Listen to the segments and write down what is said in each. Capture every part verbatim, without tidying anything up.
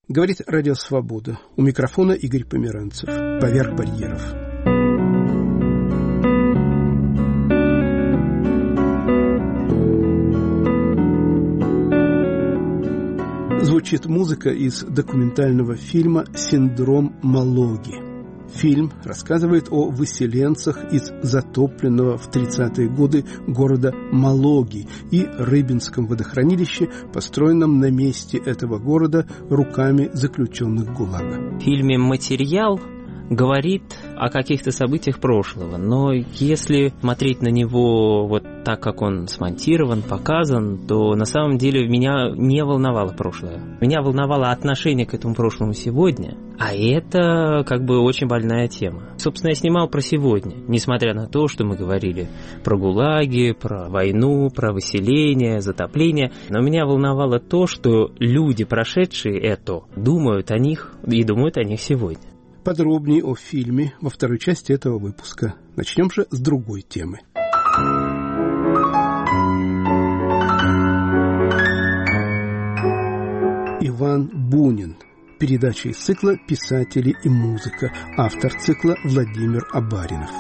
Говорит Радио Свобода. У микрофона Игорь Померанцев. Поверх барьеров. Звучит музыка из документального фильма «Синдром Малоги». Фильм рассказывает о выселенцах из затопленного в тридцатые годы города Малоги и Рыбинском водохранилище, построенном на месте этого города руками заключенных ГУЛАГа. В фильме «Материал» говорит о каких-то событиях прошлого, но если смотреть на него вот так, как он смонтирован, показан, то на самом деле меня не волновало прошлое. Меня волновало отношение к этому прошлому сегодня, а это как бы очень больная тема. Собственно, я снимал про сегодня, несмотря на то, что мы говорили про ГУЛАГи, про войну, про выселение, затопление, но меня волновало то, что люди, прошедшие это, думают о них и думают о них сегодня. Подробнее о фильме во второй части этого выпуска. Начнем же с другой темы. Иван Бунин. Передача из цикла «Писатели и музыка». Автор цикла Владимир Абаринов.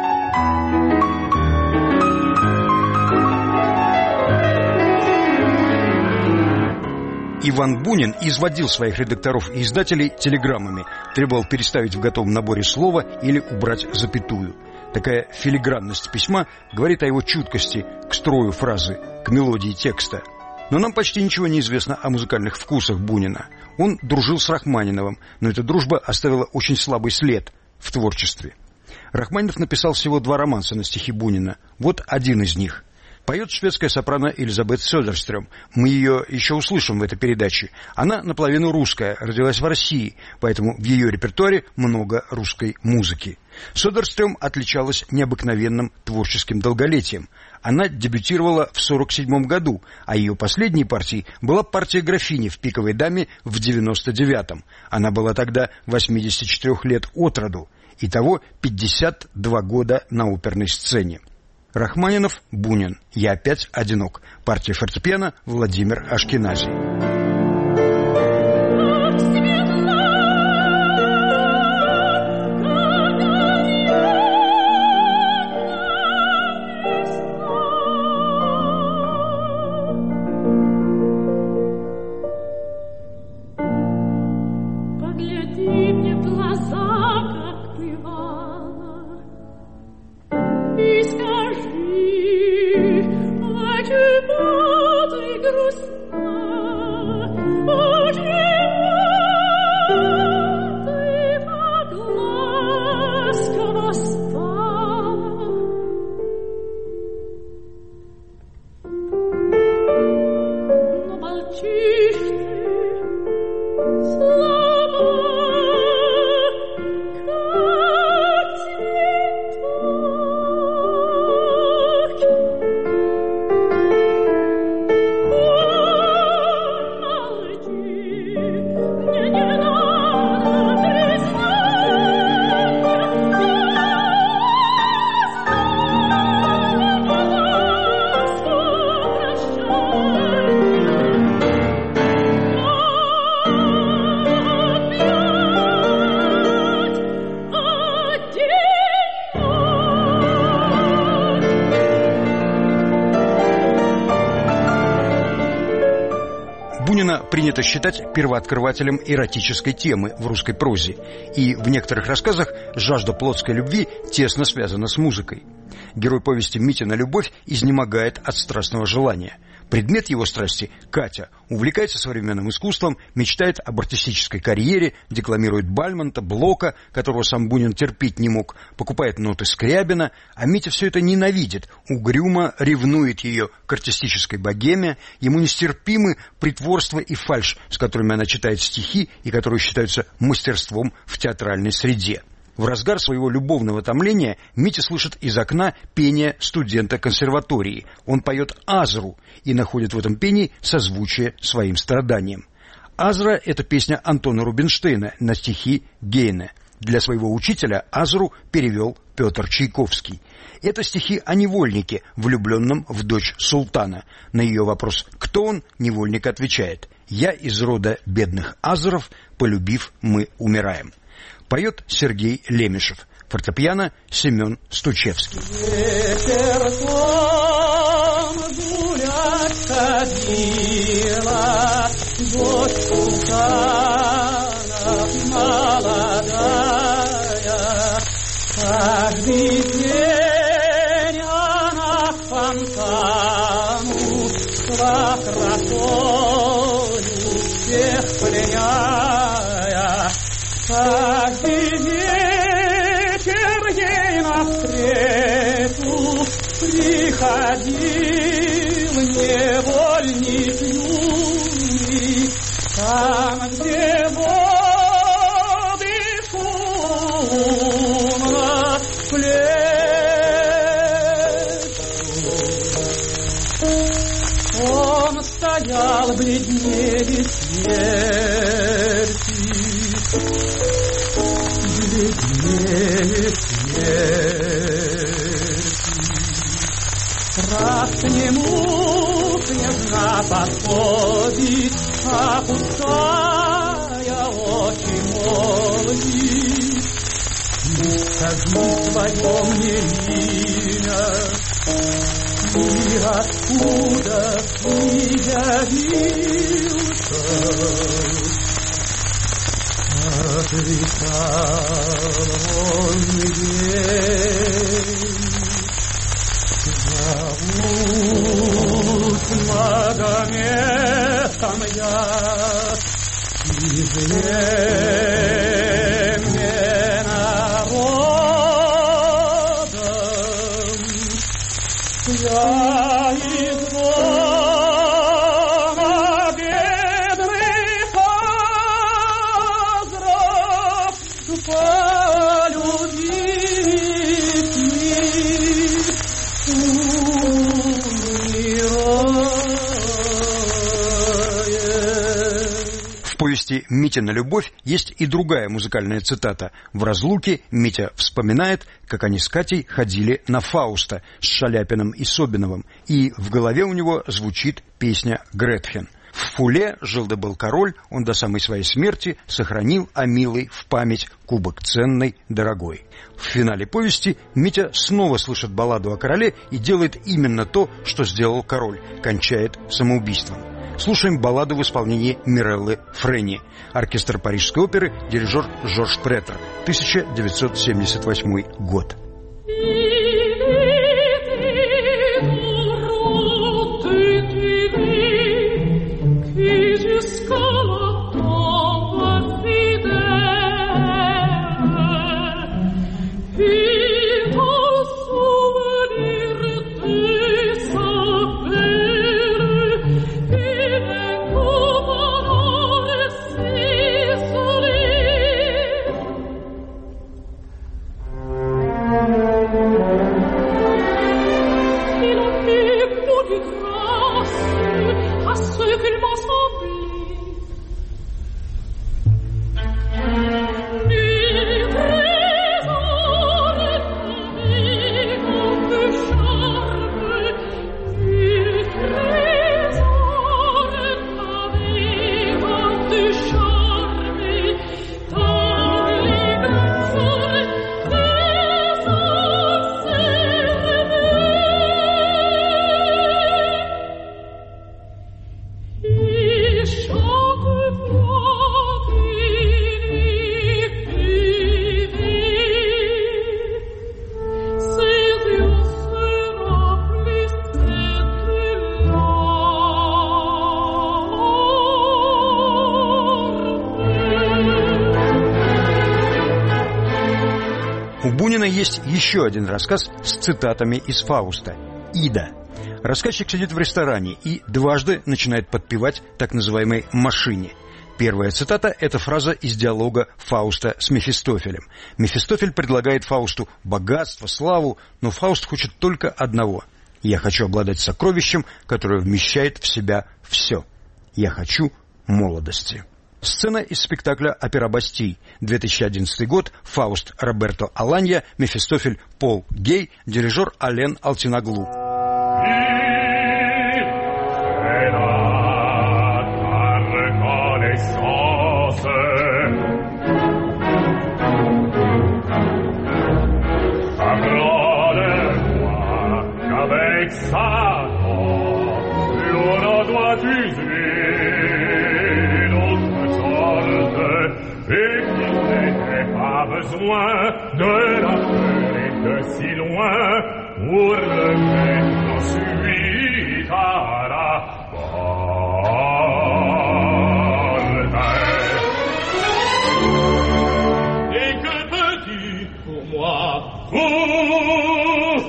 Иван Бунин изводил своих редакторов и издателей телеграммами, требовал переставить в готовом наборе слово или убрать запятую. Такая филигранность письма говорит о его чуткости к строю фразы, к мелодии текста. Но нам почти ничего не известно о музыкальных вкусах Бунина. Он дружил с Рахманиновым, но эта дружба оставила очень слабый след в творчестве. Рахманинов написал всего два романса на стихи Бунина. Вот один из них. Поет шведская сопрано Элизабет Söderström. Мы ее еще услышим в этой передаче. Она наполовину русская, родилась в России, поэтому в ее репертуаре много русской музыки. Söderström отличалась необыкновенным творческим долголетием. Она дебютировала в сорок седьмом году, а ее последней партией была партия графини в «Пиковой даме» в девяносто девятом. Она была тогда восьмидесяти четырёх лет от роду. Итого пятьдесят два года на оперной сцене. Рахманинов, Бунин. «Я опять одинок». Партия фортепиано Владимир Ашкенази. Принято считать первооткрывателем эротической темы в русской прозе, и в некоторых рассказах жажда плотской любви тесно связана с музыкой. Герой повести «Митина любовь» изнемогает от страстного желания. Предмет его страсти, Катя, увлекается современным искусством, мечтает об артистической карьере, декламирует Бальмонта, Блока, которого сам Бунин терпеть не мог, покупает ноты Скрябина, а Митя все это ненавидит, угрюмо ревнует ее к артистической богеме, ему нестерпимы притворство и фальшь, с которыми она читает стихи и которые считаются мастерством в театральной среде. В разгар своего любовного томления Митя слышит из окна пение студента консерватории. Он поет Азру и находит в этом пении созвучие своим страданиям. Азра – это песня Антона Рубинштейна на стихи Гейне. Для своего учителя Азру перевел Петр Чайковский. Это стихи о невольнике, влюбленном в дочь султана. На ее вопрос «Кто он?» невольник отвечает: «Я из рода бедных азеров, полюбив, мы умираем». Поет Сергей Лемешев. Фортепиано Семен Стучевский. Ветер сон гулять ходила, дочь султана молодая. Каждый день она к фонтану шла красою всех пленяя. Каждый вечер ей навстречу приходил невольник юный, там, где воды шумно плещут. Он стоял бледнее смерти, бледнее смерти. Страх к нему княжна подходит, опуская очи молвит. И скажи свое мне имя, и откуда ты явился? Отвечал он ей: зовут Магометом я, из Йемена родом. Я из дома бедных азров, полюбить В повести «Митина любовь» есть и другая музыкальная цитата. В разлуке Митя вспоминает, как они с Катей ходили на Фауста с Шаляпиным и Собиновым, и в голове у него звучит песня «Гретхен». В Фуле жил-да-был король, он до самой своей смерти сохранил, а милый, в память кубок ценный, дорогой. В финале повести Митя снова слышит балладу о короле и делает именно то, что сделал король, кончает самоубийством. Слушаем балладу в исполнении Миреллы Френи. Оркестр Парижской оперы, дирижер Жорж Претер, тысяча девятьсот семьдесят восьмой год. У Бунина есть еще один рассказ с цитатами из Фауста. «Ида». Рассказчик сидит в ресторане и дважды начинает подпевать так называемой «машине». Первая цитата – это фраза из диалога Фауста с Мефистофелем. Мефистофель предлагает Фаусту богатство, славу, но Фауст хочет только одного. «Я хочу обладать сокровищем, которое вмещает в себя все. Я хочу молодости». Сцена из спектакля «Опера Бастий», две тысячи одиннадцатый год, Фауст Роберто Аланья, Мефистофель Пол Гей, дирижер Ален Алтинаглу. vexato, l'uno doit user l'autre sorte, et qu'il n'était pas besoin de l'appeler de si loin pour le mettre ensuite à la porte. Et que peux-tu pour moi? Vous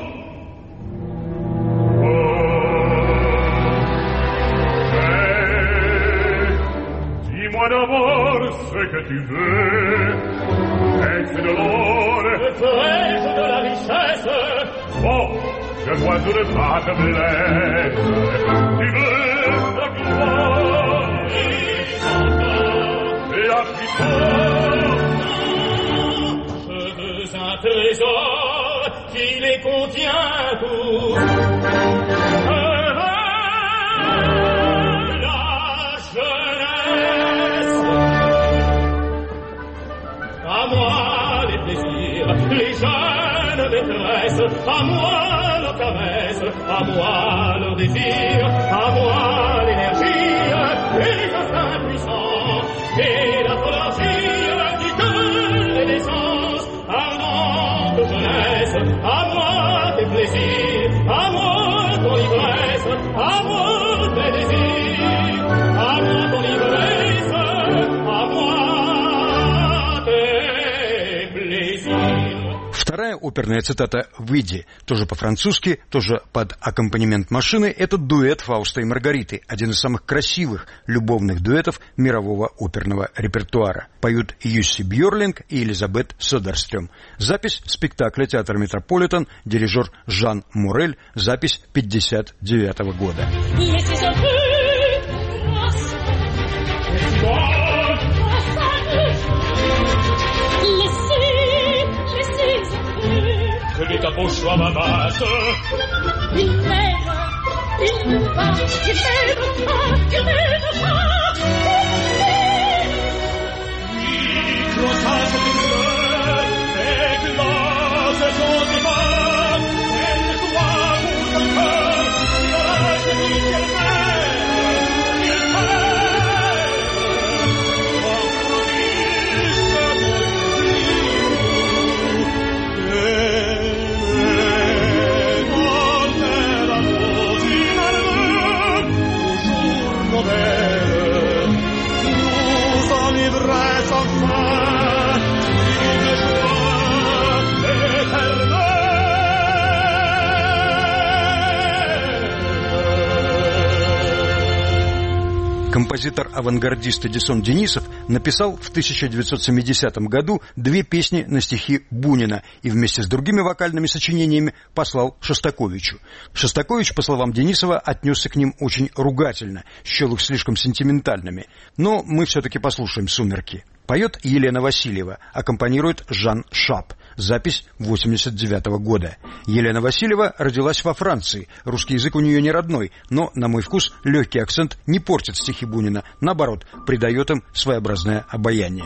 dis-moi d'abord ce que tu veux. Est-ce de l'or? Est-ce de la richesse? Oh, je vois tout le pas te blesse. Tu veux la gloire et la puissance. Je veux un trésor qui les contient tous. Les jeunes détresses, à moi leur caresse, à moi leur désir, à moi l'énergie, et les instincts puissants, et la folie qui donne les naissances, ardente jeunesse, à moi tes plaisirs, à moi ton ivresse, à moi tes désirs, à moi ton ivresse, à moi tes plaisirs. Вторая оперная цитата в «Виде», тоже по-французски, тоже под аккомпанемент машины, это дуэт Фауста и Маргариты, один из самых красивых любовных дуэтов мирового оперного репертуара. Поют Юсси Бьорлинг и Элизабет Söderström. Запись спектакля театра «Метрополитен», дирижер Жан Морель, запись пятьдесят девятого года. Que les capots soient ma masse. Il m'aime, il m'aime pas, il m'aime pas, il m'aime pas. Oui, clochage du fleur, éclose son divan, elle doit pour ton cœur, il reste dit qu'elle m'aime, qu'il m'aime. En prodige, mon Композитор-авангардист Эдисон Денисов написал в тысяча девятьсот семидесятом году две песни на стихи Бунина и вместе с другими вокальными сочинениями послал Шостаковичу. Шостакович, по словам Денисова, отнесся к ним очень ругательно, счел их слишком сентиментальными. Но мы все-таки послушаем «Сумерки». Поет Елена Васильева, аккомпанирует Жан Шап. Запись восемьдесят девятого года. Елена Васильева родилась во Франции. Русский язык у нее не родной, но, на мой вкус, легкий акцент не портит стихи Бунина. Наоборот, придает им своеобразное обаяние.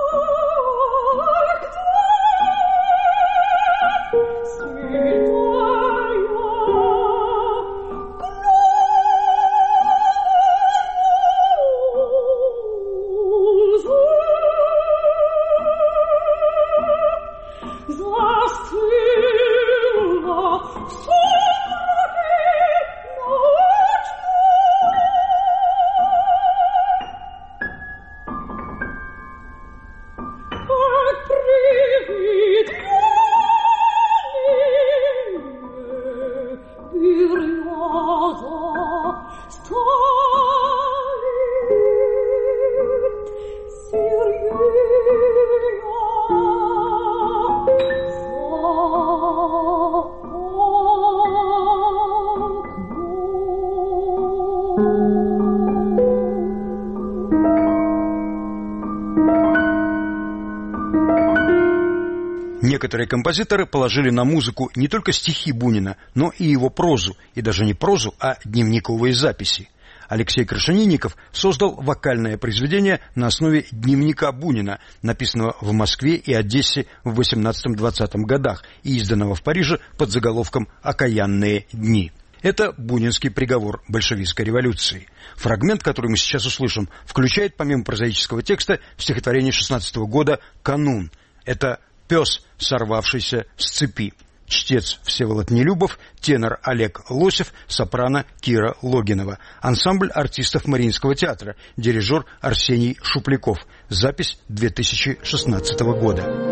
Некоторые композиторы положили на музыку не только стихи Бунина, но и его прозу, и даже не прозу, а дневниковые записи. Алексей Крашенинников создал вокальное произведение на основе дневника Бунина, написанного в Москве и Одессе в восемнадцатом-двадцатом годах и изданного в Париже под заголовком «Окаянные дни». Это бунинский приговор большевистской революции. Фрагмент, который мы сейчас услышим, включает помимо прозаического текста в стихотворение шестнадцатого года «Канун». Это «Пес, сорвавшийся с цепи». Чтец Всеволод Нелюбов, тенор Олег Лосев, сопрано Кира Логинова. Ансамбль артистов Мариинского театра, дирижер Арсений Шупляков. Запись две тысячи шестнадцатого года.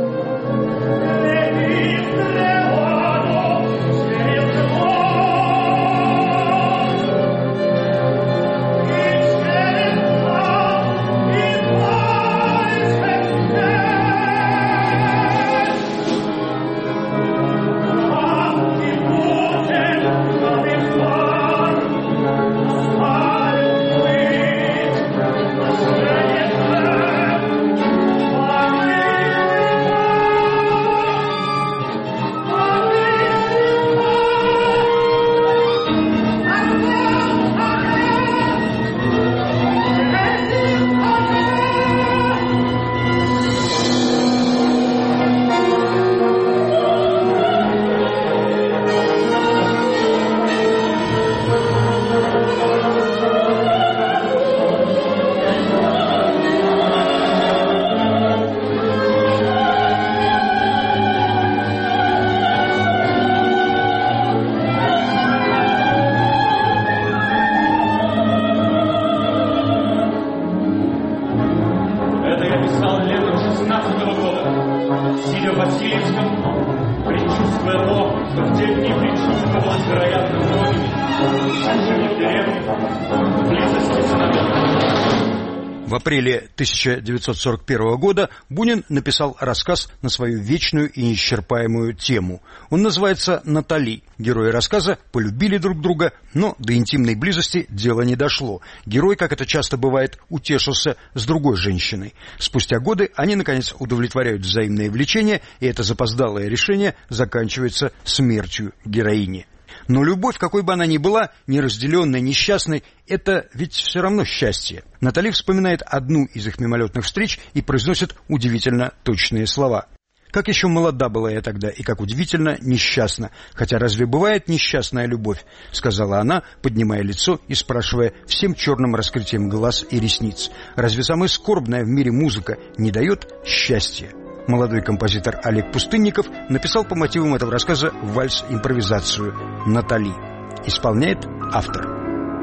В апреле тысяча девятьсот сорок первого года Бунин написал рассказ на свою вечную и неисчерпаемую тему. Он называется «Натали». Герои рассказа полюбили друг друга, но до интимной близости дело не дошло. Герой, как это часто бывает, утешился с другой женщиной. Спустя годы они, наконец, удовлетворяют взаимное влечение, и это запоздалое решение заканчивается смертью героини. Но любовь, какой бы она ни была, неразделенной, несчастной, это ведь все равно счастье. Натали вспоминает одну из их мимолетных встреч и произносит удивительно точные слова. «Как еще молода была я тогда, и как удивительно несчастна. Хотя разве бывает несчастная любовь?» — сказала она, поднимая лицо и спрашивая всем черным раскрытием глаз и ресниц. «Разве самая скорбная в мире музыка не дает счастья?» Молодой композитор Олег Пустынников написал по мотивам этого рассказа вальс-импровизацию «Натали». Исполняет автор.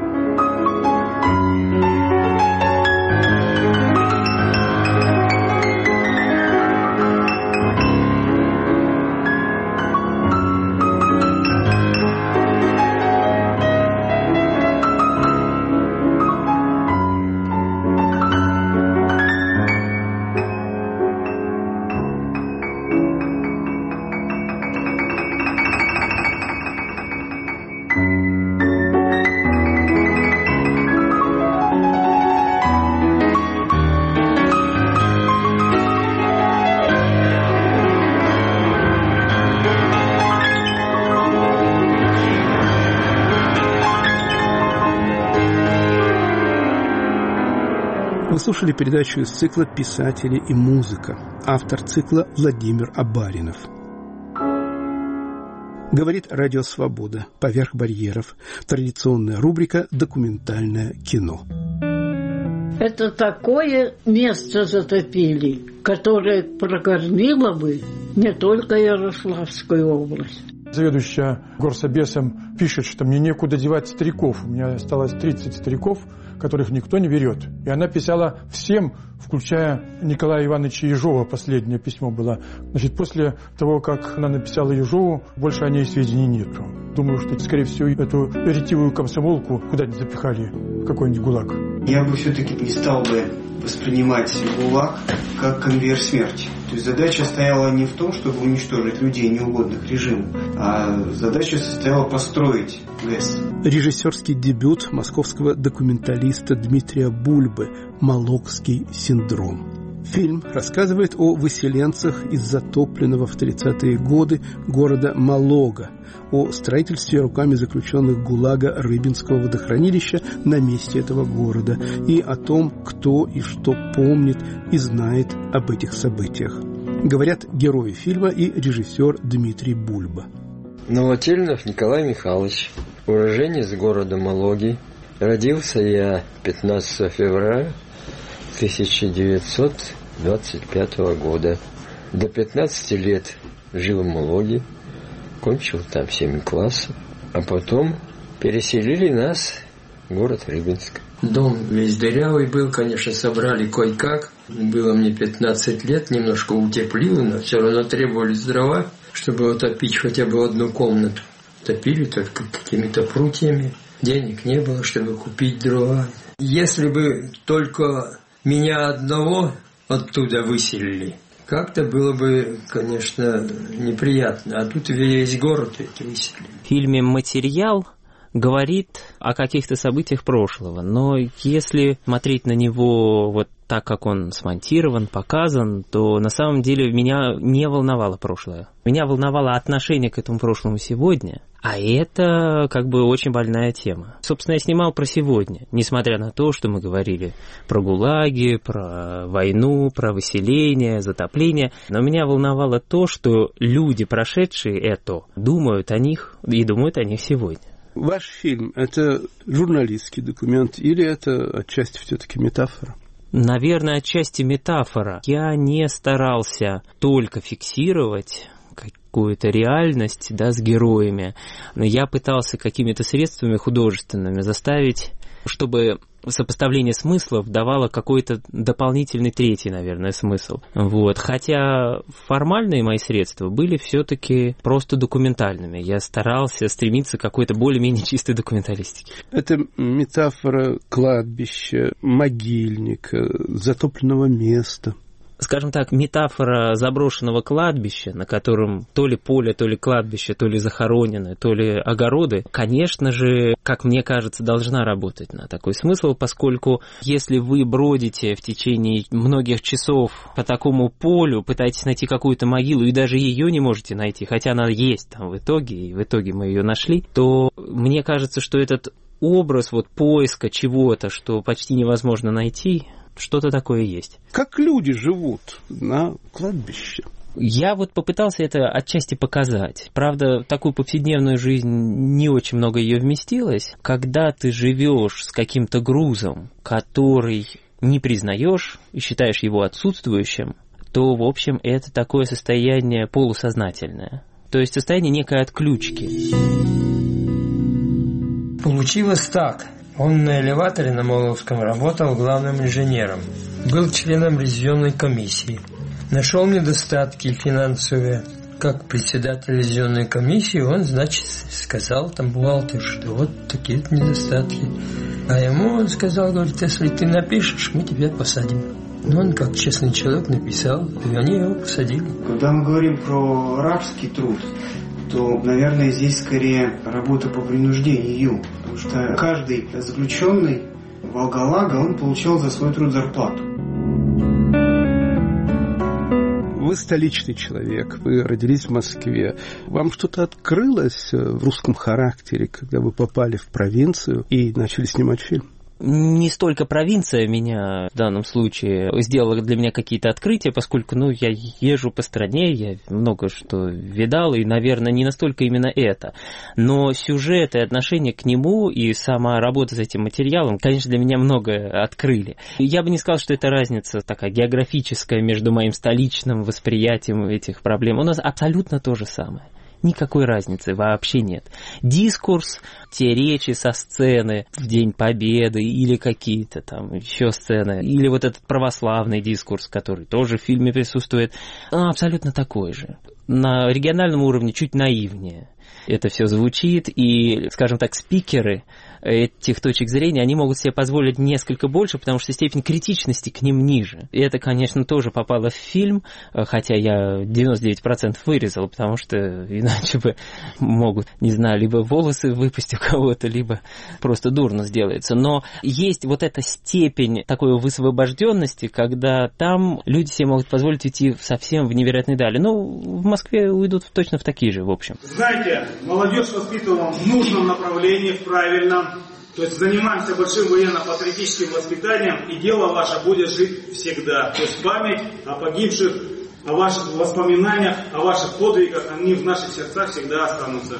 Вы слушали передачу из цикла «Писатели и музыка». Автор цикла Владимир Абаринов. Говорит Радио Свобода. Поверх барьеров. Традиционная рубрика «Документальное кино». Это такое место затопили, которое прокормило бы не только Ярославскую область. Заведующая горсобесом пишет, что мне некуда девать стариков. У меня осталось тридцать стариков, которых никто не берет. И она писала всем, включая Николая Ивановича Ежова. Последнее письмо было. Значит, после того, как она написала Ежову, больше о ней сведений нету. Думаю, что, скорее всего, эту ретивую комсомолку куда-нибудь запихали в какой-нибудь ГУЛАГ. Я бы все-таки не стал бы воспринимать ГУЛАГ как конвейер смерти. То есть задача стояла не в том, чтобы уничтожить людей, неугодных режиму, а задача состояла построить ГЭС. Режиссерский дебют московского документалиста Дмитрия Бульбы «Малогский синдром». Фильм рассказывает о выселенцах из затопленного в тридцатые годы города Малога, о строительстве руками заключенных ГУЛАГа Рыбинского водохранилища на месте этого города и о том, кто и что помнит и знает об этих событиях. Говорят герои фильма и режиссер Дмитрий Бульба. Новотельнов Николай Михайлович, уроженец города Малоги. Родился я пятнадцатого февраля тысяча девятьсот двадцать пятого года. До пятнадцати лет жил в Малоге, кончил там семь классов, а потом переселили нас в город Рыбинск. Дом весь дырявый был, конечно, собрали кое-как. Было мне пятнадцать лет, немножко утеплило, но все равно требовались дрова, чтобы утопить хотя бы одну комнату. Топили только какими-то прутьями. Денег не было, чтобы купить дрова. Если бы только меня одного оттуда выселили, как-то было бы, конечно, неприятно. А тут весь город эти выселили. В фильме «Материал» говорит о каких-то событиях прошлого, но если смотреть на него вот так, как он смонтирован, показан, то на самом деле меня не волновало прошлое. Меня волновало отношение к этому прошлому сегодня, а это как бы очень больная тема. Собственно, я снимал про сегодня, несмотря на то, что мы говорили про ГУЛАГи, про войну, про выселение, затопление, но меня волновало то, что люди, прошедшие это, думают о них и думают о них сегодня. Ваш фильм – это журналистский документ или это отчасти все-таки метафора? Наверное, отчасти метафора. Я не старался только фиксировать какую-то реальность, да, с героями, но я пытался какими-то средствами художественными заставить, чтобы сопоставление смыслов давало какой-то дополнительный третий, наверное, смысл. Вот. Хотя формальные мои средства были все-таки просто документальными. Я старался стремиться к какой-то более-менее чистой документалистике. Это метафора кладбища, могильника, затопленного места. Скажем так, метафора заброшенного кладбища, на котором то ли поле, то ли кладбище, то ли захоронены, то ли огороды, конечно же, как мне кажется, должна работать на такой смысл, поскольку если вы бродите в течение многих часов по такому полю, пытаетесь найти какую-то могилу и даже ее не можете найти, хотя она есть там в итоге, и в итоге мы ее нашли, то мне кажется, что этот образ вот поиска чего-то, что почти невозможно найти, что-то такое есть. Как люди живут на кладбище? Я вот попытался это отчасти показать. Правда, в такую повседневную жизнь не очень много ее вместилось. Когда ты живешь с каким-то грузом, который не признаешь и считаешь его отсутствующим, то, в общем, это такое состояние полусознательное. То есть состояние некой отключки. Получилось так. Он на элеваторе на Моловском работал главным инженером. Был членом ревизионной комиссии. Нашел недостатки финансовые. Как председатель ревизионной комиссии, он, значит, сказал там бухгалтеру, что вот такие недостатки. А ему он сказал, говорит, если ты напишешь, мы тебя посадим. Ну, он как честный человек написал, и они его посадили. Когда мы говорим про рабский труд, то, наверное, здесь скорее работа по принуждению. Потому что каждый заключенный Волга-Лага, он получал за свой труд зарплату. Вы столичный человек, вы родились в Москве. Вам что-то открылось в русском характере, когда вы попали в провинцию и начали снимать фильм? Не столько провинция меня в данном случае сделала для меня какие-то открытия, поскольку, ну, я езжу по стране, я много что видал, и, наверное, не настолько именно это. Но сюжет и отношение к нему, и сама работа с этим материалом, конечно, для меня многое открыли. Я бы не сказал, что это разница такая географическая между моим столичным восприятием этих проблем. У нас абсолютно то же самое. Никакой разницы вообще нет. Дискурс, те речи со сцены в День Победы или какие-то там еще сцены, или вот этот православный дискурс, который тоже в фильме присутствует, он абсолютно такой же. На региональном уровне чуть наивнее это все звучит, и, скажем так, спикеры этих точек зрения, они могут себе позволить несколько больше, потому что степень критичности к ним ниже. И это, конечно, тоже попало в фильм, хотя я девяносто девять процентов вырезал, потому что иначе бы могут, не знаю, либо волосы выпасть у кого-то, либо просто дурно сделается. Но есть вот эта степень такой высвобожденности, когда там люди себе могут позволить идти совсем в невероятные дали. Ну, в Москве уйдут точно в такие же, в общем. Знаете, молодежь воспитываем в нужном направлении, в правильном. То есть занимаемся большим военно-патриотическим воспитанием, и дело ваше будет жить всегда. То есть память о погибших, о ваших воспоминаниях, о ваших подвигах, они в наших сердцах всегда останутся.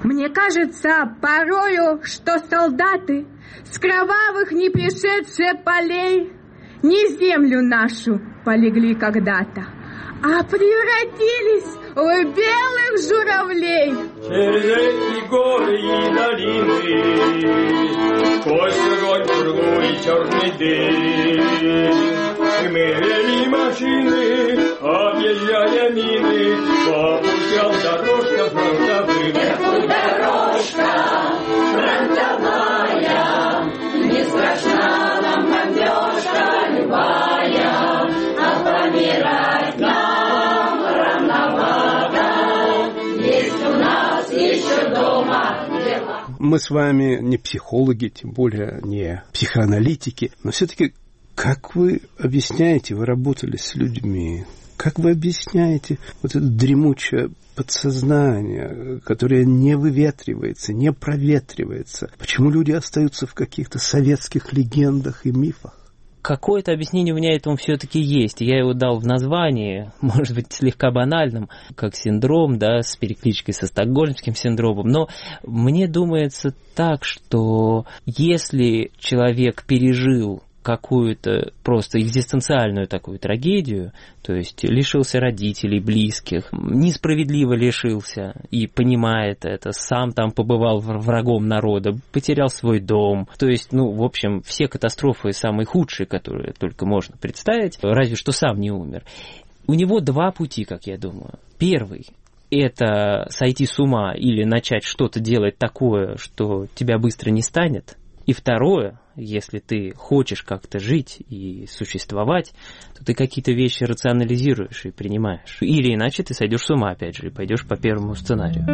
Мне кажется порою, что солдаты с кровавых не пришедших полей не землю нашу полегли когда-то, а превратились в белых журавлей. Через эти горы и долины, сквозь огонь, пургу и черный дым, мы вели машины, объезжая мины, по путям дорожкам фронтовым. Эх, дорожка фронтовая, не страшна нам бомбежка любая, а помирать нам рановато, есть у нас еще дома дела. Мы с вами не психологи, тем более не психоаналитики, но все-таки как вы объясняете, вы работали с людьми, как вы объясняете вот это дремучее подсознание, которое не выветривается, не проветривается? Почему люди остаются в каких-то советских легендах и мифах? Какое-то объяснение у меня этому все-таки есть. Я его дал в названии, может быть, слегка банальным, как синдром, да, с перекличкой со стокгольмским синдромом. Но мне думается так, что если человек пережил какую-то просто экзистенциальную такую трагедию, то есть лишился родителей, близких, несправедливо лишился и понимает это, сам там побывал врагом народа, потерял свой дом, то есть, ну, в общем, все катастрофы самые худшие, которые только можно представить, разве что сам не умер. У него два пути, как я думаю. Первый – это сойти с ума или начать что-то делать такое, что тебя быстро не станет. И второе, если ты хочешь как-то жить и существовать, то ты какие-то вещи рационализируешь и принимаешь. Или иначе ты сойдешь с ума, опять же, и пойдешь по первому сценарию.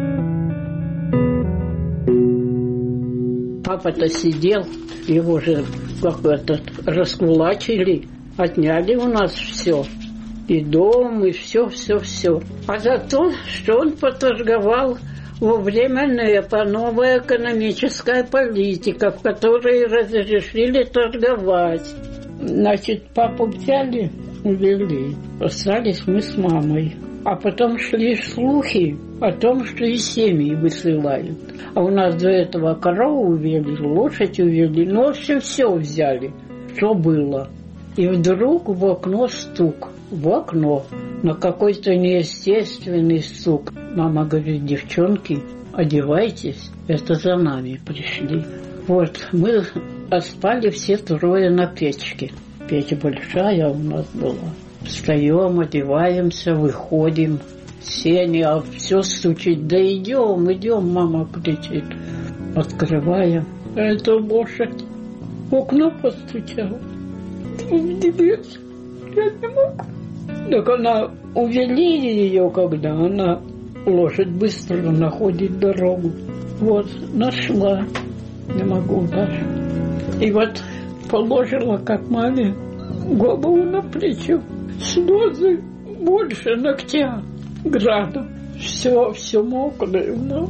Папа-то сидел, его же как этот раскулачили, отняли у нас все. И дом, и все-все-все. А за то, что он поторговал во время НЭПа, новая экономическая политика, в которой разрешили торговать. Значит, папу взяли, увели. Остались мы с мамой. А потом шли слухи о том, что и семьи высылают. А у нас до этого корову увели, лошадь увели. Ну, в общем, все взяли, что было. И вдруг в окно стук. В окно. Но какой-то неестественный стук. Мама говорит: девчонки, одевайтесь, это за нами пришли. Вот, мы спали все трое на печке. Печь большая у нас была. Встаем, одеваемся, выходим. Сеня, а все стучит. Да идем, идем, мама кричит. Открываем. Это лошадь. В окно постучала. Дверь. Я не могу. Так она, увели ее, когда она, лошадь быстро находит дорогу. Вот, нашла. Не могу даже. И вот положила, как маме, голову на плечо. Слезы больше ногтя градом. Все, все мокрое, но...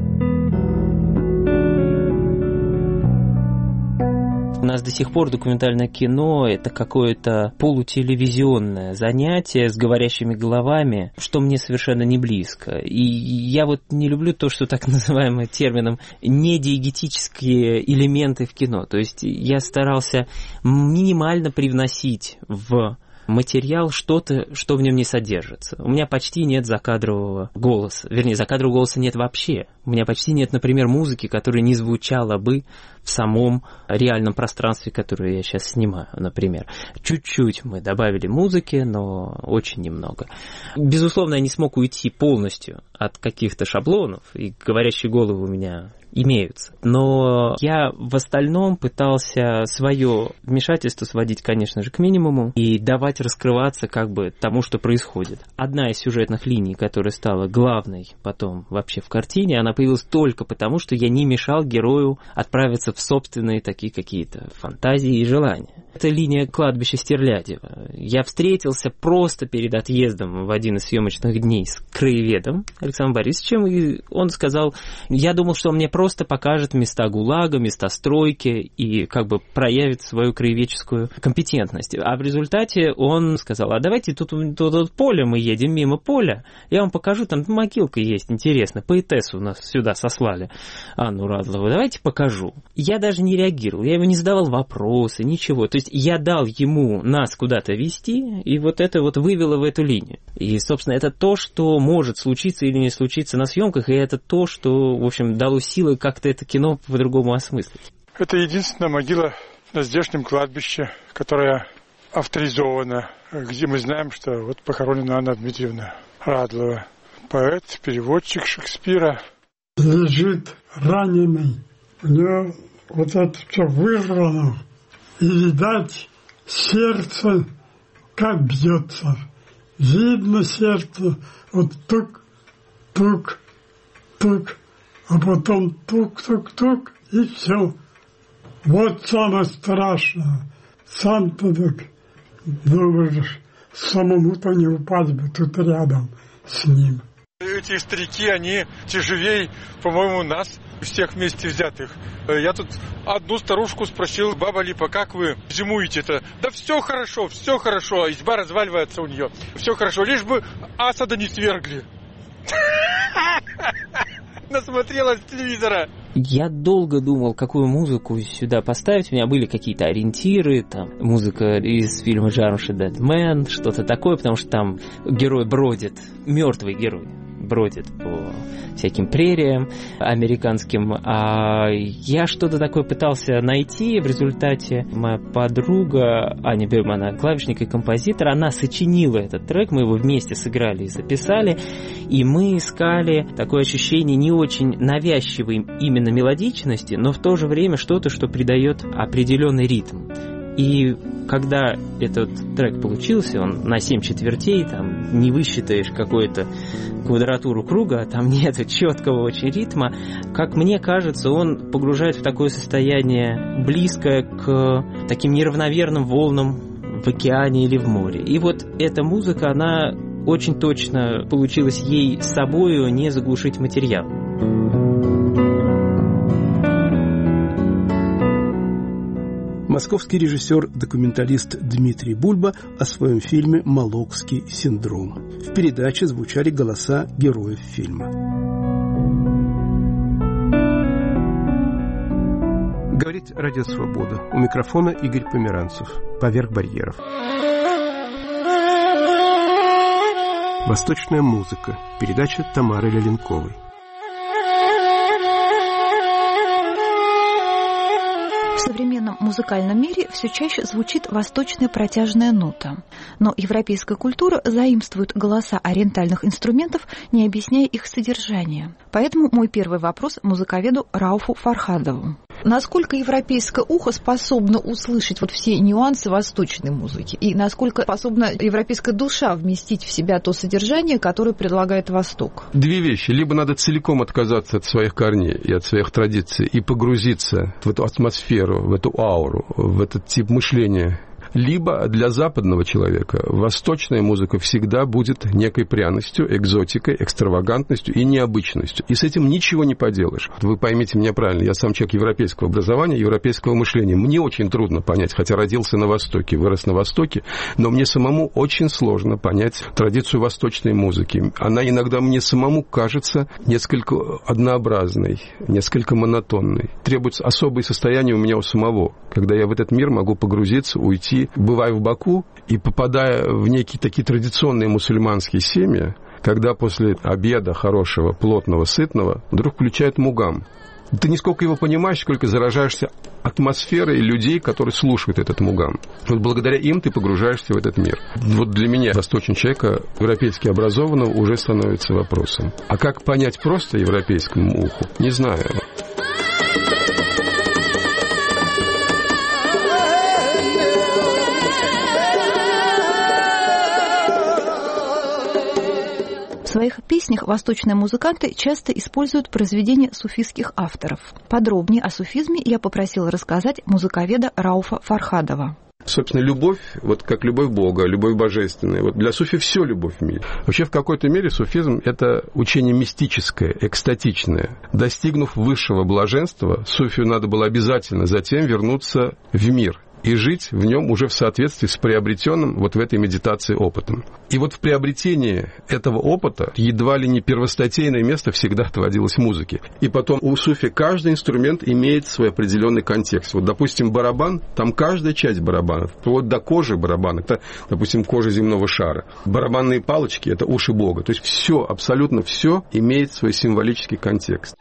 У нас до сих пор документальное кино – это какое-то полутелевизионное занятие с говорящими головами, что мне совершенно не близко. И я вот не люблю то, что так называемым термином недиегетические элементы в кино. То есть я старался минимально привносить в материал что-то, что в нем не содержится. У меня почти нет закадрового голоса. Вернее, закадрового голоса нет вообще. У меня почти нет, например, музыки, которая не звучала бы в самом реальном пространстве, которое я сейчас снимаю, например. Чуть-чуть мы добавили музыки, но очень немного. Безусловно, я не смог уйти полностью от каких-то шаблонов, и говорящие головы у меня имеются. Но я в остальном пытался свое вмешательство сводить, конечно же, к минимуму и давать раскрываться как бы тому, что происходит. Одна из сюжетных линий, которая стала главной потом вообще в картине, она появилась только потому, что я не мешал герою отправиться в собственные такие какие-то фантазии и желания. Это линия кладбища Стерлядева. Я встретился просто перед отъездом в один из съемочных дней с краеведом Александром Борисовичем, и он сказал: я думал, что он мне просто просто покажет места ГУЛАГа, места стройки и как бы проявит свою краеведческую компетентность. А в результате он сказал: а давайте тут, тут, тут поле, мы едем мимо поля, я вам покажу, там могилка есть, интересно, поэтессу нас сюда сослали, Анну Радлову, давайте покажу. Я даже не реагировал, я ему не задавал вопросы, ничего. То есть я дал ему нас куда-то вести, и вот это вот вывело в эту линию. И, собственно, это то, что может случиться или не случиться на съемках, и это то, что, в общем, дало силы как-то это кино по-другому осмыслить. Это единственная могила на здешнем кладбище, которая авторизована, где мы знаем, что вот похоронена Анна Дмитриевна Радлова, поэт, переводчик Шекспира. Лежит раненый, у него вот это все вырвано, и, видать, сердце как бьется. Видно сердце, вот тук, тук, тук, а потом тук-тук-тук, и все. Вот самое страшное. Сам-то так думаешь, самому-то не упасть бы тут рядом с ним. Эти старики, они тяжелее, по-моему, нас, всех вместе взятых. Я тут одну старушку спросил: баба Липа, как вы зимуете-то? Да все хорошо, все хорошо, изба разваливается у нее. Все хорошо, лишь бы Асада не свергли. Насмотрелась телевизора. Я долго думал, какую музыку сюда поставить. У меня были какие-то ориентиры, там, музыка из фильма Jarmusch Dead Man, что-то такое, потому что там герой бродит, мертвый герой бродит по всяким прериям американским. А я что-то такое пытался найти. В результате моя подруга Аня Бергман, она клавишник и композитор, она сочинила этот трек, мы его вместе сыграли и записали, и мы искали такое ощущение не очень навязчивой именно мелодичности, но в то же время что-то, что придает определенный ритм. И когда этот трек получился, он на семь четвертей, там не высчитаешь какую-то квадратуру круга, там нет четкого очень ритма, как мне кажется, он погружает в такое состояние, близкое к таким неравномерным волнам в океане или в море. И вот эта музыка, она очень точно получилась ей с собою не заглушить материал. Московский режиссер-документалист Дмитрий Бульба о своем фильме «Малокский синдром». В передаче звучали голоса героев фильма. Говорит Радио Свобода. У микрофона Игорь Померанцев. Поверх барьеров. Восточная музыка. Передача Тамары Леленковой. В современном музыкальном мире все чаще звучит восточная протяжная нота. Но европейская культура заимствует голоса ориентальных инструментов, не объясняя их содержание. Поэтому мой первый вопрос музыковеду Рауфу Фархадову. Насколько европейское ухо способно услышать вот все нюансы восточной музыки? И насколько способна европейская душа вместить в себя то содержание, которое предлагает Восток? Две вещи. Либо надо целиком отказаться от своих корней и от своих традиций и погрузиться в эту атмосферу, в эту ауру, в этот тип мышления. Либо для западного человека восточная музыка всегда будет некой пряностью, экзотикой, экстравагантностью и необычностью. И с этим ничего не поделаешь. Вы поймите меня правильно, я сам человек европейского образования, европейского мышления. Мне очень трудно понять, хотя родился на Востоке, вырос на Востоке, но мне самому очень сложно понять традицию восточной музыки. Она иногда мне самому кажется несколько однообразной, несколько монотонной. Требуется особое состояние у меня у самого, когда я в этот мир могу погрузиться, уйти. Бывая в Баку и попадая в некие такие традиционные мусульманские семьи, когда после обеда хорошего, плотного, сытного вдруг включают мугам. Ты не сколько его понимаешь, сколько заражаешься атмосферой людей, которые слушают этот мугам. Вот благодаря им ты погружаешься в этот мир. Вот для меня, восточного человека, европейски образованного, уже становится вопросом. А как понять просто европейскому уху? Не знаю. В своих песнях восточные музыканты часто используют произведения суфистских авторов. Подробнее о суфизме я попросила рассказать музыковеда Рауфа Фархадова. Собственно, любовь, вот как любовь Бога, любовь божественная, вот для суфи все любовь в мире. Вообще, в какой-то мере суфизм – это учение мистическое, экстатичное. Достигнув высшего блаженства, суфию надо было обязательно затем вернуться в мир и жить в нем уже в соответствии с приобретенным вот в этой медитации опытом. И вот в приобретении этого опыта едва ли не первостатейное место всегда отводилось музыке. И потом у суфи каждый инструмент имеет свой определенный контекст. Вот, допустим, барабан, там каждая часть барабана, вплоть до кожи барабана, это, допустим, кожа земного шара. Барабанные палочки – это уши Бога. То есть все, абсолютно все имеет свой символический контекст.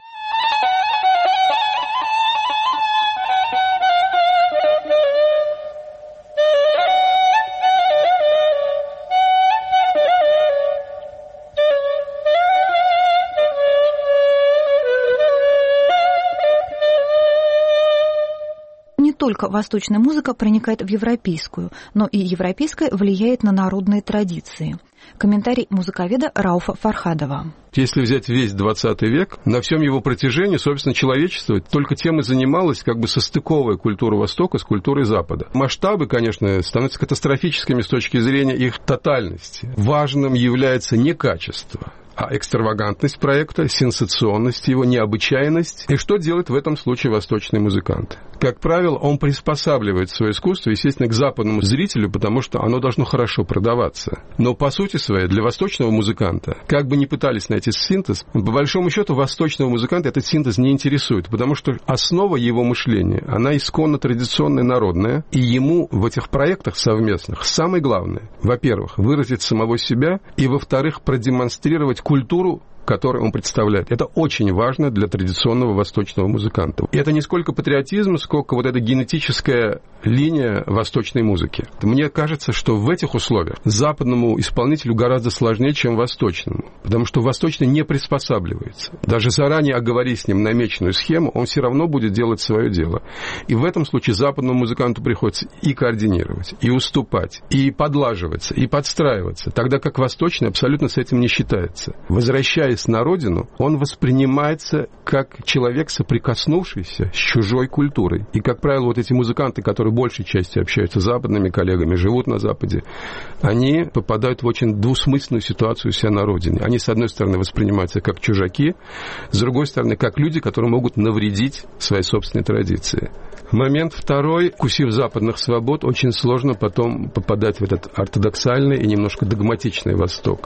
Только восточная музыка проникает в европейскую, но и европейская влияет на народные традиции. Комментарий музыковеда Рауфа Фархадова. Если взять весь двадцатый век, на всем его протяжении, собственно, человечество только тем и занималось, как бы состыковывая культуру Востока с культурой Запада. Масштабы, конечно, становятся катастрофическими с точки зрения их тотальности. Важным является не качество, а экстравагантность проекта, сенсационность его, необычайность. И что делает в этом случае восточный музыкант? Как правило, он приспосабливает свое искусство, естественно, к западному зрителю, потому что оно должно хорошо продаваться. Но по сути своей, для восточного музыканта, как бы ни пытались найти синтез, по большому счету восточного музыканта этот синтез не интересует, потому что основа его мышления, она исконно традиционная, народная, и ему в этих проектах совместных самое главное, во-первых, выразить самого себя, и, во-вторых, продемонстрировать культуру, которую он представляет. Это очень важно для традиционного восточного музыканта. И это не сколько патриотизм, сколько вот эта генетическая линия восточной музыки. Мне кажется, что в этих условиях западному исполнителю гораздо сложнее, чем восточному, потому что восточный не приспосабливается. Даже заранее оговорив с ним намеченную схему, он все равно будет делать свое дело. И в этом случае западному музыканту приходится и координировать, и уступать, и подлаживаться, и подстраиваться, тогда как восточный абсолютно с этим не считается. Возвращаясь на родину, он воспринимается как человек, соприкоснувшийся с чужой культурой. И, как правило, вот эти музыканты, которые большей частью общаются с западными коллегами, живут на Западе, они попадают в очень двусмысленную ситуацию у себя на родине. Они, с одной стороны, воспринимаются как чужаки, с другой стороны, как люди, которые могут навредить своей собственной традиции. Момент второй. Вкусив западных свобод, очень сложно потом попадать в этот ортодоксальный и немножко догматичный Восток.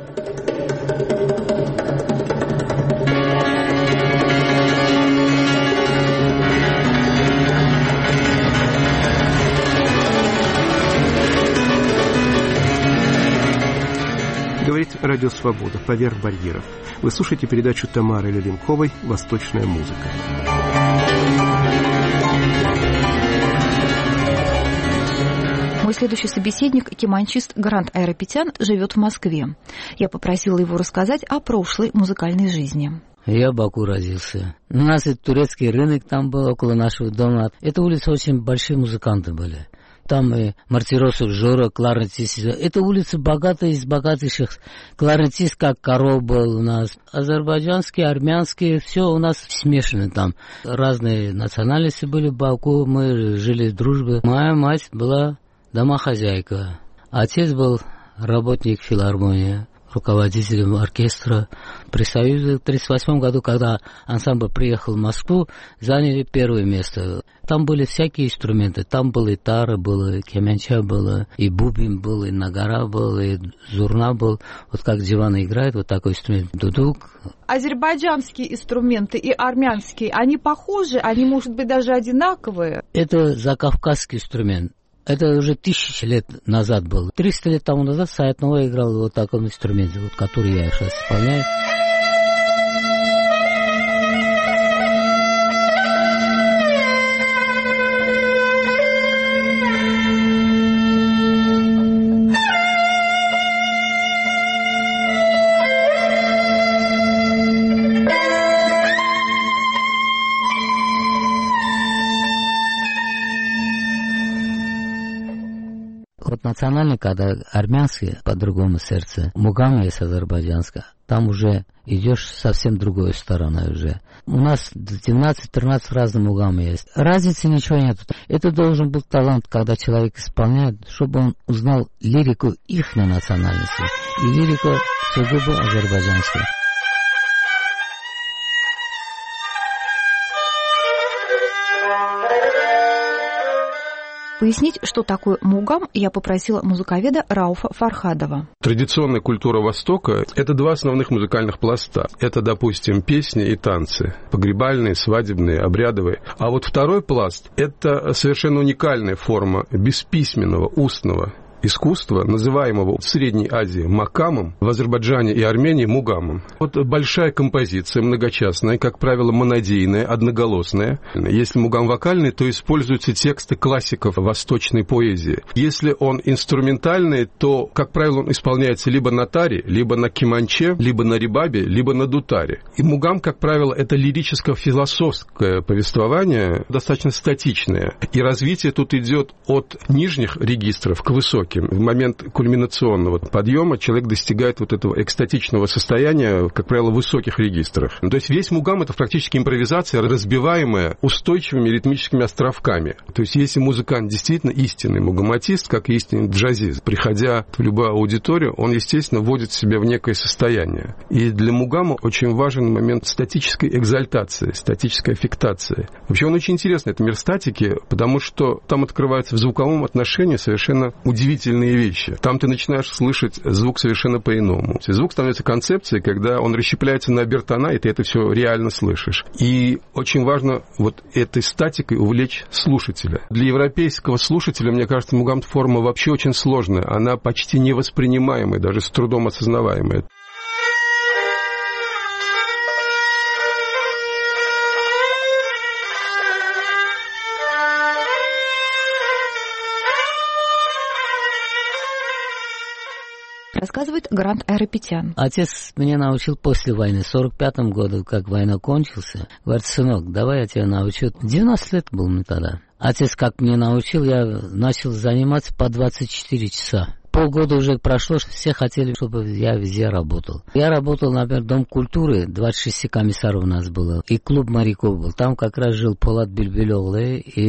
Говорит Радио Свобода. Поверх барьеров. Вы слушаете передачу Тамары Леленковой «Восточная музыка». Мой следующий собеседник, кеманчист Грант Айрапетян, живет в Москве. Я попросила его рассказать о прошлой музыкальной жизни. Я в Баку родился. У нас и турецкий рынок там был около нашего дома. Эта улица очень большие музыканты были. Там и Мартиросов Жора, кларнетист. Эта улица богатая из богатейших. Кларнетист как коров был у нас. Азербайджанские, армянские, все у нас смешано там. Разные национальности были в Баку, мы жили в дружбе. Моя мать была домохозяйка. Отец был работник филармонии, руководителем оркестра. При Союзе в тридцать восьмом году, когда ансамбль приехал в Москву, заняли первое место. Там были всякие инструменты. Там был и тара, было, и кемянча было, и бубен был, и нагара был, и зурна был. Вот как диван играет, вот такой инструмент. Дудук. Азербайджанские инструменты и армянские, они похожи? Они, может быть, даже одинаковые? Это закавказский инструмент. Это уже тысячи лет назад было. Триста лет тому назад Саид Новый играл вот таком инструменте, вот, который я сейчас исполняю. национальный, когда армянский, по-другому сердце. Мугам есть азербайджанская. Там уже идешь совсем другой стороной уже. У нас двенадцать-тринадцать разных мугам есть. Разницы ничего нет. Это должен быть талант, когда человек исполняет, чтобы он узнал лирику их национальности и лирику сугубо азербайджанскую. Пояснить, что такое мугам, я попросила музыковеда Рауфа Фархадова. Традиционная культура Востока – это два основных музыкальных пласта. Это, допустим, песни и танцы. Погребальные, свадебные, обрядовые. А вот второй пласт – это совершенно уникальная форма бесписьменного, устного искусства, называемого в Средней Азии макамом, в Азербайджане и Армении мугамом. Вот большая композиция, многочастная, как правило, монодийная, одноголосная. Если мугам вокальный, то используются тексты классиков восточной поэзии. Если он инструментальный, то, как правило, он исполняется либо на таре, либо на кеманче, либо на рибабе, либо на дутаре. И мугам, как правило, это лирическо-философское повествование, достаточно статичное. И развитие тут идет от нижних регистров к высоким. В момент кульминационного подъема человек достигает вот этого экстатичного состояния, как правило, в высоких регистрах. То есть весь мугам – это практически импровизация, разбиваемая устойчивыми ритмическими островками. То есть если музыкант действительно истинный мугаматист, как истинный джазист, приходя в любую аудиторию, он, естественно, вводит себя в некое состояние. И для мугама очень важен момент статической экзальтации, статической аффектации. Вообще он очень интересный, это мир статики, потому что там открываются в звуковом отношении совершенно удивительные вещи. Там ты начинаешь слышать звук совершенно по-иному. Звук становится концепцией, когда он расщепляется на обертона, и ты это все реально слышишь. И очень важно вот этой статикой увлечь слушателя. Для европейского слушателя, мне кажется, мугам-форма вообще очень сложная. Она почти невоспринимаемая, даже с трудом осознаваемая. Рассказывает Грант Айрапетян. Отец меня научил после войны, в сорок пятом году, как война кончился. Говорит, сынок, давай я тебя научу. девяносто лет был мне тогда. Отец как мне научил, я начал заниматься по двадцать четыре часа. Полгода уже прошло, все хотели, чтобы я везде работал. Я работал, например, в Дом культуры, двадцать шесть комиссаров у нас было, и клуб моряков был. Там как раз жил Полат Бельбелёглы,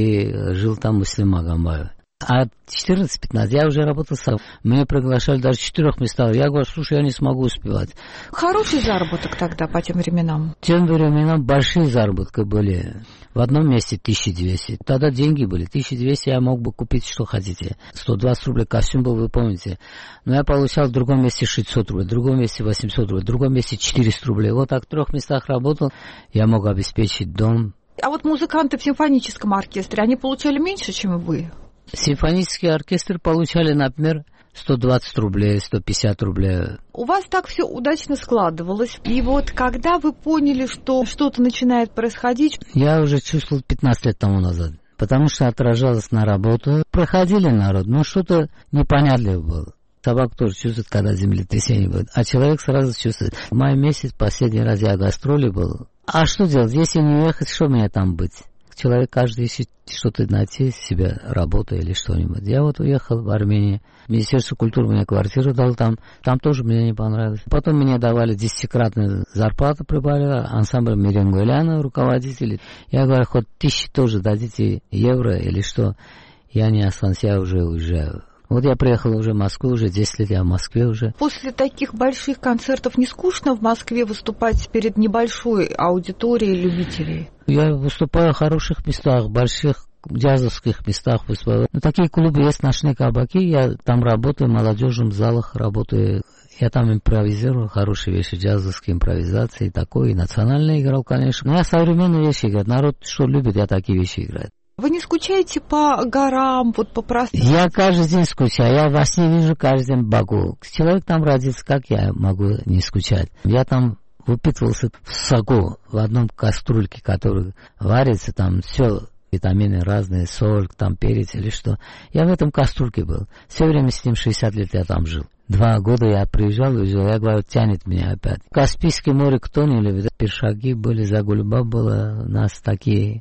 и жил там Муслим Магомаев. А четырнадцать-пятнадцать я уже работал сам. Меня приглашали даже в четырех местах. Я говорю, слушай, я не смогу успевать. Хороший заработок тогда по тем временам? Тем временам большие заработки были. В одном месте тысяча двести. Тогда деньги были. тысяча двести я мог бы купить, что хотите. сто двадцать рублей костюм был, вы помните. Но я получал в другом месте шестьсот рублей, в другом месте восемьсот рублей, в другом месте четыреста рублей. Вот так в трех местах работал. Я мог обеспечить дом. А вот музыканты в симфоническом оркестре, они получали меньше, чем и вы? Симфонический оркестр получали, например, сто двадцать рублей, сто пятьдесят рублей. У вас так все удачно складывалось. И вот когда вы поняли, что что-то начинает происходить? Я уже чувствовал пятнадцать лет тому назад. Потому что отражалось на работу. Проходили народ, но что-то непонятливо было. Собака тоже чувствует, когда землетрясение будет. А человек сразу чувствует. В мае месяц последний раз я в гастроли был. А что делать? Если не уехать, что мне там быть? Человек каждый ищет что-то найти, себя, работу или что-нибудь. Я вот уехал в Армению. Министерство культуры мне квартиру дал там. Там тоже мне не понравилось. Потом мне давали десятикратную зарплату, прибавили. Ансамбль Меренгуэляна, руководители. Я говорю, хоть тысячи тоже дадите евро или что. Я не останусь, я уже уезжаю. Вот я приехал уже в Москву, уже десять лет я в Москве уже. После таких больших концертов не скучно в Москве выступать перед небольшой аудиторией любителей? Я выступаю в хороших местах, больших джазовских местах выступаю. Ну, такие клубы есть, ночные кабаки, я там работаю, в молодежных залах работаю. Я там импровизирую, хорошие вещи, джазовские импровизации, такое, и национальные играл, конечно. Но я современные вещи играю, народ что любит, я такие вещи играю. Вы не скучаете по горам, вот по пространству? Я каждый день скучаю. Я во сне вижу каждый день Баку. Человек там родится, как я могу не скучать? Я там выпитывался в сагу, в одном кастрюльке, который варится, там все, витамины разные, соль, там перец или что. Я в этом кастрюльке был. Все время с ним шестьдесят лет я там жил. Два года я приезжал, уезжал, я говорю, тянет меня опять. Каспийское море кто не любит? Першаги были, Загульба было, у нас такие...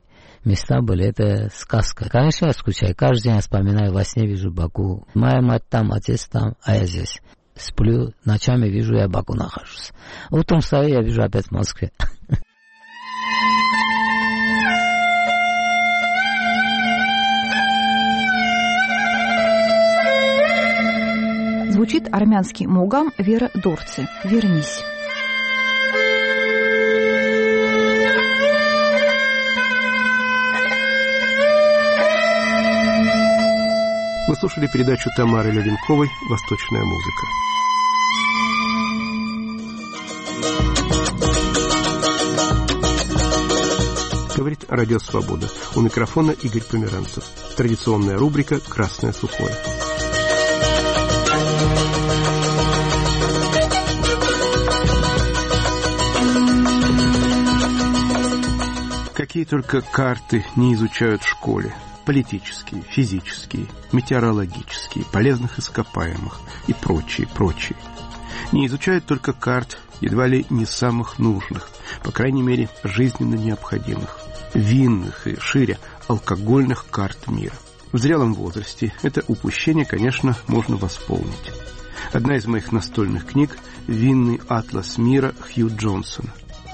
места были, это сказка. Конечно, я скучаю. Каждый день я вспоминаю, во сне вижу Баку. Моя мать там, отец там, а я здесь. Сплю, ночами вижу, я в Баку нахожусь. Утром встаю, я вижу опять в Москве. Звучит армянский мугам Вера Дорци «Вернись». Вы слушали передачу Тамары Левинковой «Восточная музыка». Говорит Радио Свобода. У микрофона Игорь Померанцев. Традиционная рубрика «Красное сухое». Какие только карты не изучают в школе. Политические, физические, метеорологические, полезных ископаемых и прочие, прочие. Не изучают только карт, едва ли не самых нужных, по крайней мере, жизненно необходимых, винных и, шире, алкогольных карт мира. В зрелом возрасте это упущение, конечно, можно восполнить. Одна из моих настольных книг – «Винный атлас мира» Хью Джонсона.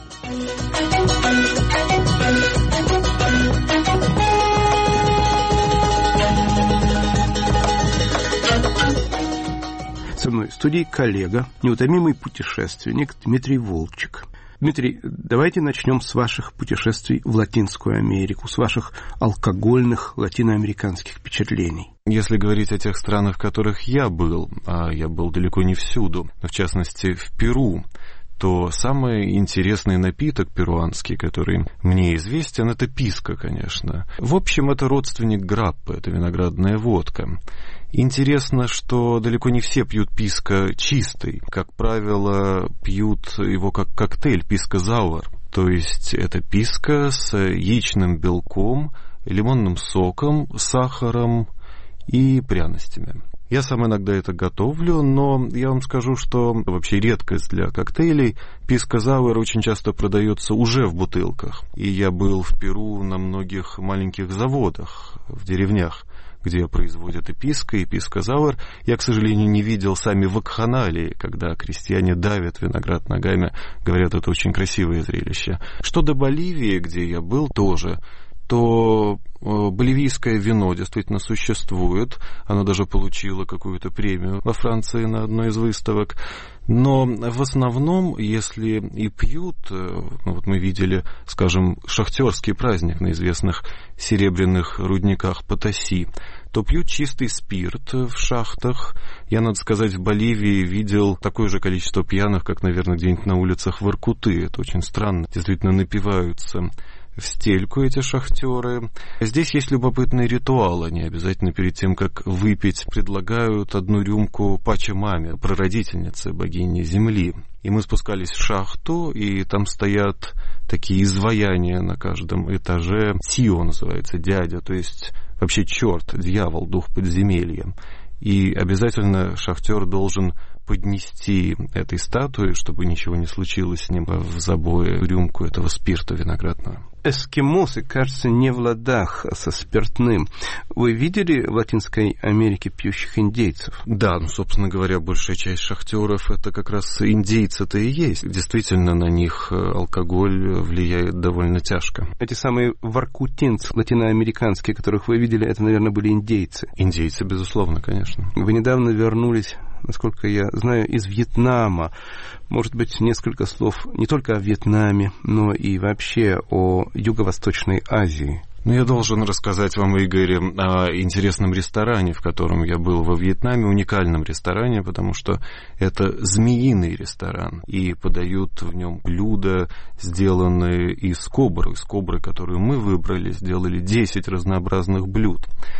Со мной в студии коллега, неутомимый путешественник Дмитрий Волчек. Дмитрий, давайте начнем с ваших путешествий в Латинскую Америку, с ваших алкогольных латиноамериканских впечатлений. Если говорить о тех странах, в которых я был, а я был далеко не всюду, в частности в Перу, то самый интересный напиток перуанский, который мне известен, это писка, конечно. В общем, это родственник граппы, это виноградная водка. Интересно, что далеко не все пьют писка чистый. Как правило, пьют его как коктейль, писка-зауэр. То есть это писка с яичным белком, лимонным соком, сахаром и пряностями. Я сам иногда это готовлю, но я вам скажу, что вообще редкость для коктейлей. Писка-зауэр очень часто продается уже в бутылках. И я был в Перу на многих маленьких заводах, в деревнях, где производят и писка, и писка-зауэр. Я, к сожалению, не видел сами вакханалии, когда крестьяне давят виноград ногами. Говорят, это очень красивое зрелище. Что до Боливии, где я был тоже, то боливийское вино действительно существует. Оно даже получило какую-то премию во Франции на одной из выставок. Но в основном, если и пьют, ну вот мы видели, скажем, шахтерский праздник на известных серебряных рудниках Потаси, то пьют чистый спирт в шахтах. Я, надо сказать, в Боливии видел такое же количество пьяных, как, наверное, где-нибудь на улицах Воркуты. Это очень странно. Действительно напиваются в стельку эти шахтеры. Здесь есть любопытный ритуал. Они обязательно перед тем, как выпить, предлагают одну рюмку Пачамаме, прародительнице богини земли. И мы спускались в шахту, и там стоят такие изваяния на каждом этаже. Тио называется, дядя, то есть вообще черт, дьявол, дух подземелья. И обязательно шахтер должен поднести этой статуе, чтобы ничего не случилось с ним, в забое рюмку этого спирта виноградного. Эскимосы, кажется, не в ладах со спиртным. Вы видели в Латинской Америке пьющих индейцев? Да, ну, собственно говоря, большая часть шахтеров это как раз индейцы-то и есть. Действительно, на них алкоголь влияет довольно тяжко. Эти самые воркутинцы латиноамериканские, которых вы видели, это, наверное, были индейцы. Индейцы, безусловно, конечно. Вы недавно вернулись, насколько я знаю, из Вьетнама. Может быть, несколько слов не только о Вьетнаме, но и вообще о Юго-Восточной Азии. Ну, я должен рассказать вам, Игорь, о интересном ресторане, в котором я был во Вьетнаме, уникальном ресторане, потому что это змеиный ресторан, и подают в нем блюда, сделанные из кобры. Из кобры, которую мы выбрали, сделали десять разнообразных блюд.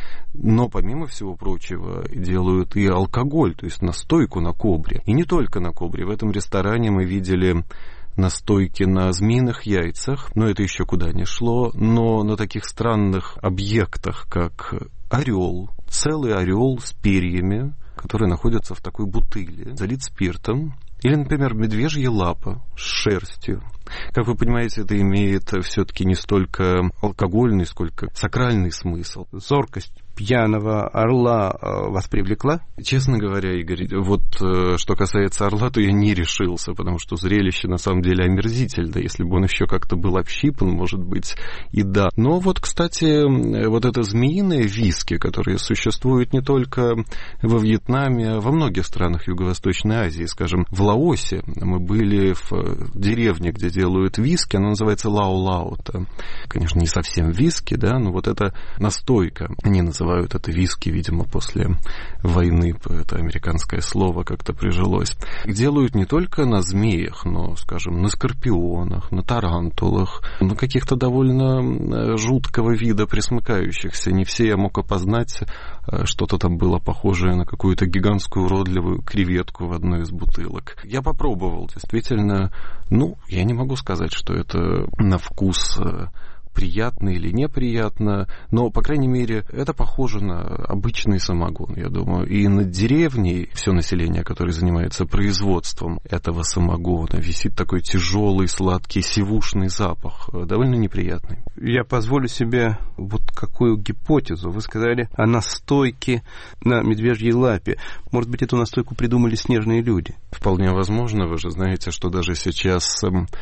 Но, помимо всего прочего, делают и алкоголь, то есть настойку на кобре. И не только на кобре. В этом ресторане мы видели настойки на змеиных яйцах, но это еще куда ни шло, но на таких странных объектах, как орел, целый орел с перьями, который находится в такой бутыле, залит спиртом, или, например, медвежья лапа с шерстью. Как вы понимаете, это имеет все-таки не столько алкогольный, сколько сакральный смысл. Зоркость пьяного орла вас привлекла? Честно говоря, Игорь, вот что касается орла, то я не решился, потому что зрелище на самом деле омерзительно. Если бы он еще как-то был общипан, может быть, и да. Но вот, кстати, вот это змеиное виски, которое существует не только во Вьетнаме, а во многих странах Юго-Восточной Азии. Скажем, в Лаосе мы были в деревне, где делают виски, она называется лао-лао. Это, конечно, не совсем виски, да, но вот это настойка. Они называют Называют это виски, видимо, после войны, это американское слово как-то прижилось. Делают не только на змеях, но, скажем, на скорпионах, на тарантулах, на каких-то довольно жуткого вида пресмыкающихся. Не все я мог опознать, что-то там было похожее на какую-то гигантскую уродливую креветку в одной из бутылок. Я попробовал, действительно, ну, я не могу сказать, что это на вкус приятно или неприятно, но, по крайней мере, это похоже на обычный самогон, я думаю. И над деревней все население, которое занимается производством этого самогона, висит такой тяжелый, сладкий, сивушный запах, довольно неприятный. Я позволю себе вот какую гипотезу. Вы сказали о настойке на медвежьей лапе. Может быть, эту настойку придумали снежные люди? Вполне возможно. Вы же знаете, что даже сейчас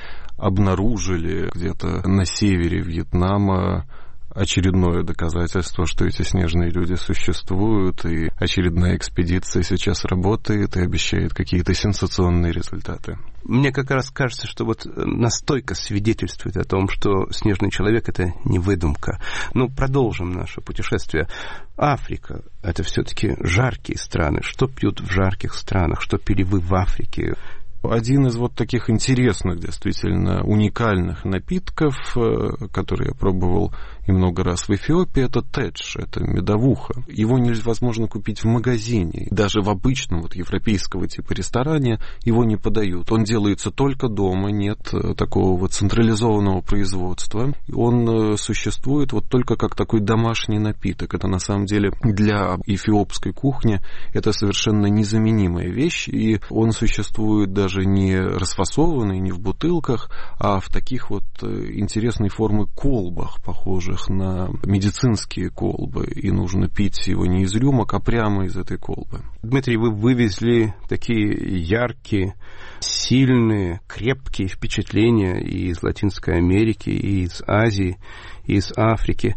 обнаружили где-то на севере Вьетнама очередное доказательство, что эти снежные люди существуют, и очередная экспедиция сейчас работает и обещает какие-то сенсационные результаты. Мне как раз кажется, что вот настойка свидетельствует о том, что снежный человек — это не выдумка. Ну, продолжим наше путешествие. Африка — это все-таки жаркие страны. Что пьют в жарких странах? Что пили вы в Африке? Один из вот таких интересных, действительно уникальных напитков, который я пробовал и много раз в Эфиопии, это тедж, это медовуха. Его невозможно купить в магазине. Даже в обычном вот европейского типа ресторане его не подают. Он делается только дома, нет такого вот централизованного производства. Он существует вот только как такой домашний напиток. Это на самом деле для эфиопской кухни это совершенно незаменимая вещь, и он существует даже не расфасованный, не в бутылках, а в таких вот интересной формы колбах, похожих на медицинские колбы. И нужно пить его не из рюмок, а прямо из этой колбы. Дмитрий, вы вывезли такие яркие, сильные, крепкие впечатления и из Латинской Америки, и из Азии, и из Африки.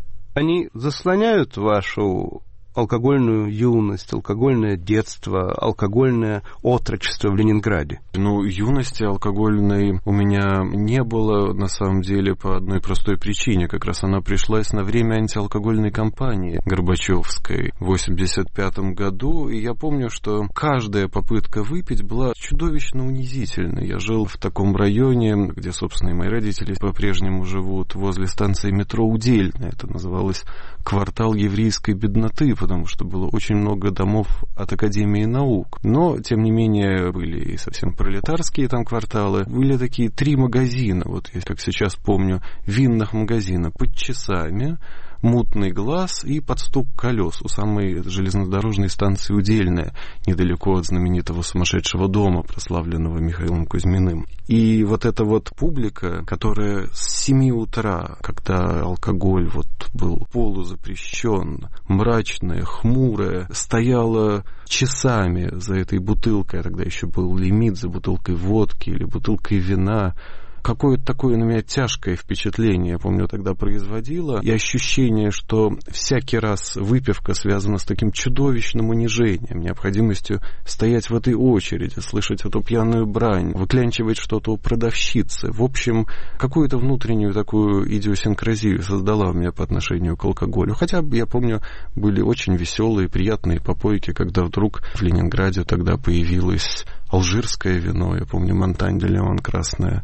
Они заслоняют вашу алкогольную юность, алкогольное детство, алкогольное отрочество в Ленинграде? Ну, юности алкогольной у меня не было, на самом деле, по одной простой причине. Как раз она пришлась на время антиалкогольной кампании Горбачевской в восемьдесят пятом году. И я помню, что каждая попытка выпить была чудовищно унизительной. Я жил в таком районе, где, собственно, и мои родители по-прежнему живут, возле станции метро Удельная. Это называлось квартал еврейской бедноты, потому что было очень много домов от Академии наук. Но, тем не менее, были и совсем пролетарские там кварталы. Были такие три магазина, вот я как сейчас помню, винных магазина под часами, мутный глаз и под стук колес у самой железнодорожной станции Удельная, недалеко от знаменитого сумасшедшего дома, прославленного Михаилом Кузьминым. И вот эта вот публика, которая с семи утра, когда алкоголь вот был полузапрещен, мрачная, хмурая, стояла часами за этой бутылкой, а тогда еще был лимит за бутылкой водки или бутылкой вина. Какое-то такое на меня тяжкое впечатление, я помню, тогда производило. И ощущение, что всякий раз выпивка связана с таким чудовищным унижением, необходимостью стоять в этой очереди, слышать эту пьяную брань, выклянчивать что-то у продавщицы. В общем, какую-то внутреннюю такую идиосинкразию создала у меня по отношению к алкоголю. Хотя, я помню, были очень веселые, приятные попойки, когда вдруг в Ленинграде тогда появилось алжирское вино, я помню, Монтань де Леон красное,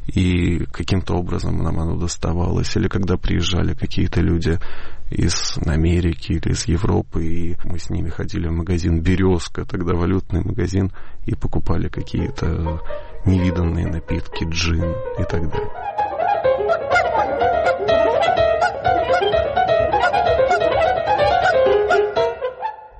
и каким-то образом нам оно доставалось. Или когда приезжали какие-то люди из Америки или из Европы, и мы с ними ходили в магазин «Березка», тогда валютный магазин, и покупали какие-то невиданные напитки, джин и так далее.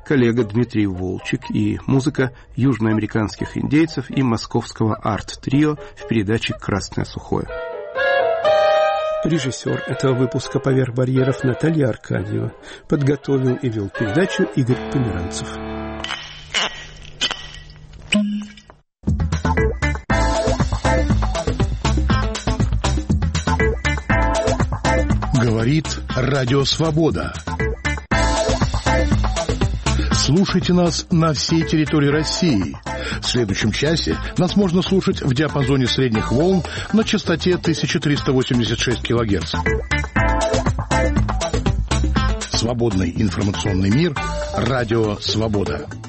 коллега Дмитрий Волчек и музыка южноамериканских индейцев и московского арт-трио в передаче «Красное сухое». Режиссер этого выпуска «Поверх барьеров» Наталья Аркадьева. Подготовил и вел передачу Игорь Померанцев. Говорит Радио Свобода. Слушайте нас на всей территории России. В следующем часе нас можно слушать в диапазоне средних волн на частоте тысяча триста восемьдесят шесть килогерц. Свободный информационный мир. Радио Свобода.